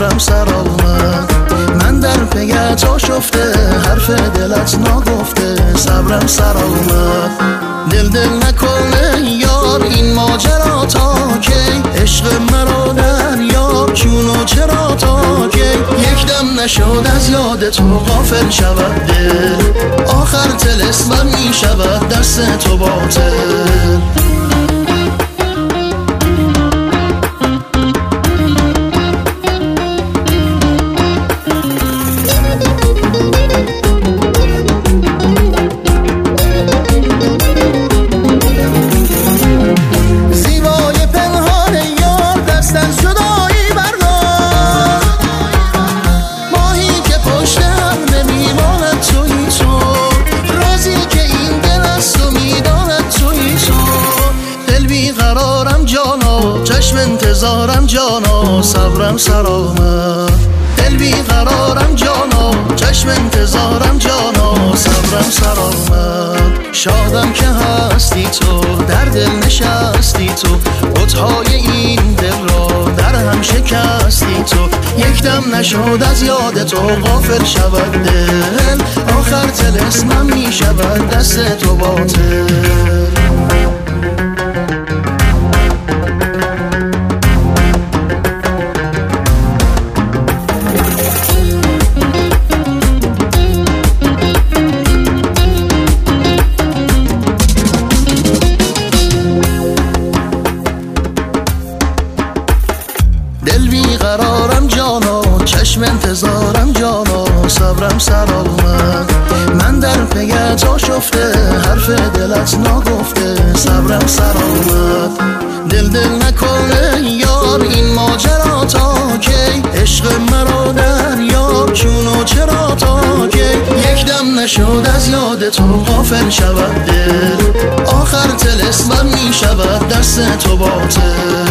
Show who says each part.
Speaker 1: صبرم سر آمد. من در پیت آشفته حرف دلت نگفته صبرم سر آمد. دل نکنه یار این ماجرا تا کی، عشق مرا در یار چونو چرا تا کی. یک دم نشد از یاد تو غافل شود دل، آخر طلسمم می شود دست تو باطل. چشم انتظارم جانا صبرم سر آمد. دل بیقرارم جانا چشم انتظارم جانا صبرم سر آمد. شادم که هستی تو در دل نشستی تو، بت‌های این دل را در هم شکستی تو. یک دم نشد از یاد تو غافل شود دل، آخر طلسمم می شود دست تو باطل. دل بیقرارم جانا چشم انتظارم جانا صبرم سر آمد. من در پیت آشفته حرف دلت نگفته صبرم سر آمد. دل نکنه یار این ماجرا تا کی، عشق مرا در یار چونو چرا تا کی. یک دم نشد از یاد تو غافل شود دل، آخر طلسمم می شود دست تو باطل.